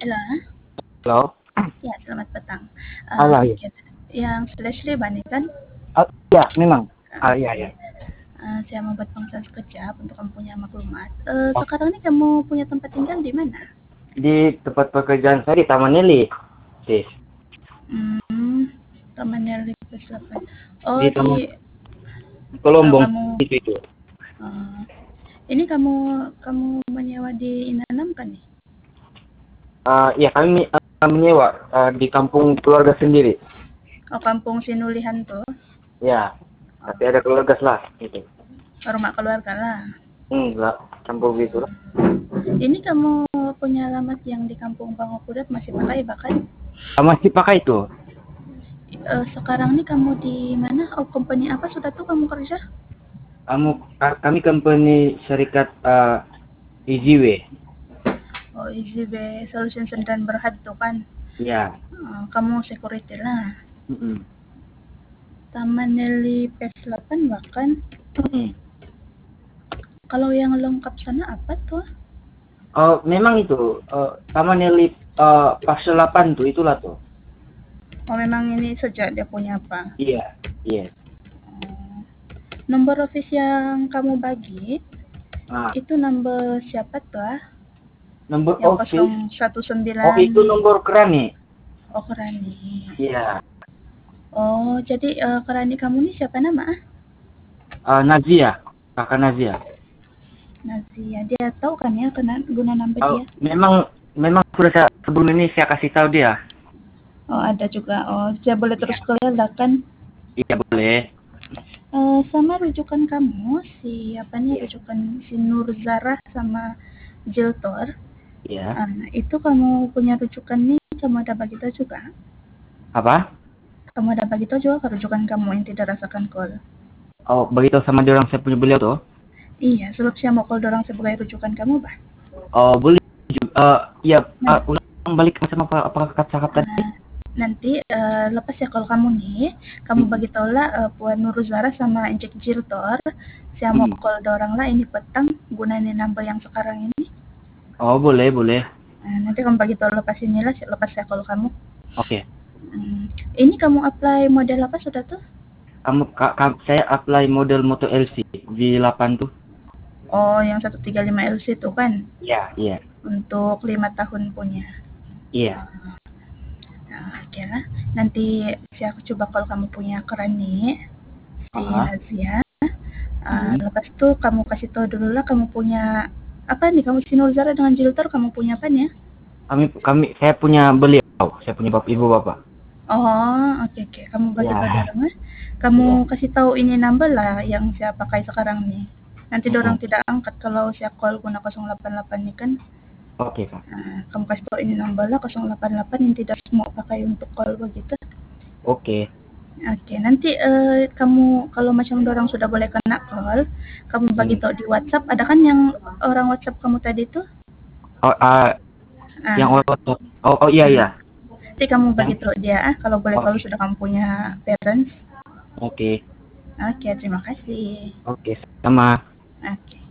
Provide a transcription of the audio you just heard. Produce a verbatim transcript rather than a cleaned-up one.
Halo, Halo? ya selamat petang. Uh, Alah, ya. yang Leslie Bani kan? Oh, ya, memang. Ah, Oke, iya, okay. iya. uh, saya mau buat panggilan sekejap untuk kamu punya maklumat. Uh, Oh, sekarang ini kamu punya tempat tinggal di mana? di tempat pekerjaan saya di Taman Nili, sis. Hmm, Taman Nelly Plus delapan. Oh, Di di Taman uh, Kolombong kamu itu itu. uh, ini kamu kamu menyewa di Inanam kan nih? Ah, iya, kami uh, menyewa uh, di kampung keluarga sendiri. Oh, Kampung Sinulihan tuh. Ya, Oh, tapi ada keluarga lah gitu. rumah keluarga lah. Hmm, lah, campur gitu lah. Ini kamu punya alamat yang di Kampung Bangokudat masih pakai bahkan? Ah, masih pakai itu. Uh, sekarang ini kamu di mana? Oh, company apa sudah tuh kamu kerja? Kamu, ka- kami company syarikat uh, Easyway. Oh, Easy Way Solutions dan Berhad tuh kan. Ya. Uh, kamu security lah. Mm-mm. Taman Nelly P S delapan bahkan. Mm-mm. Kalau yang lengkap sana apa tuh? Oh, memang itu uh, Taman Nili uh, Pasal delapan tuh itulah tuh. Oh, memang ini sejak dia punya apa? Iya, iya. Uh, nomor office yang kamu bagi Nah, itu nomor siapa tuh? Ah? nomor Yang office. Oh, nol satu sembilan. itu nomor keran nih. Oh, Kerani. Iya. Oh, jadi uh, Kerani kamu nih siapa nama? Ah? Uh, Nazia, kakak Nazia. Nazia, dia tahu kan ya kena guna nambah Oh, dia? memang memang sudah saya, sebelum ini saya kasih tahu dia. Oh, ada juga. Oh, saya boleh terus Iya. kelelakan. Iya boleh. Uh, sama rujukan kamu si apa nih Iya. rujukan si Nur Zara sama Jiltor. Iya. Uh, itu kamu punya rujukan nih kamu ada bagi tahu juga. Apa? Kamu ada bagi tahu juga ke rujukan kamu yang tidak rasakan call. Oh, begitu sama dia orang saya punya beliau tuh. Iya, sebab saya mau call dorang sebagai rujukan kamu, bah. Oh, boleh. Uh, ya, Nah, uh, ulang balik sama apa apa kata-kata tadi? uh, nanti uh, lepas ya call kamu nih, kamu Hmm. bagi tahu lah uh, Puan Nur Zara sama Injek Jiltor. Saya mau Hmm. call dorang lah ini petang gunain number yang sekarang ini. Oh, boleh, boleh. Nah, nanti kamu bagi tahu lepas inilah, lepas saya call kamu. Oke. Okay. Hmm. Ini kamu apply model apa sudah tuh? Kamu ka, ka, saya apply model Moto L C V delapan tuh. Oh, yang seratus tiga puluh lima L C tuh kan? Iya, iya. Untuk lima tahun punya. Iya. Nah, oke lah. Nanti saya coba call kamu punya keran nih, si Aha. Nazia. Uh, Hmm. lepas itu kamu kasih tahu dulu lah kamu punya apa nih, kamu si Nur Zara dengan Jiltor kamu punya apa nih? Kami kami saya punya beliau, saya punya bapak ibu bapak. Oh, oke okay, oke. Okay. Kamu bagi tahu Ya. dorong lah. Kamu Ya. kasih tahu ini number lah yang saya pakai sekarang nih. Nanti dorong Mm-mm. tidak angkat kalau saya call guna nol delapan delapan nih kan. Oke, Kak. Nah, kamu kasih tahu ini number lah nol delapan delapan yang tidak semua pakai untuk call begitu. Oke. Oke, nanti uh, kamu kalau macam dorong sudah boleh kena call, kamu bagi Hmm. tahu di WhatsApp. Ada kan yang orang WhatsApp kamu tadi tuh? Oh, uh, Ah, yang WhatsApp. Oh, oh iya hmm. iya. Nanti kamu bagi Yang tahu dia ah, kalau boleh kalau Oke. sudah kamu punya parents. Oke. Oke, terima kasih. Oke, sama. Oke.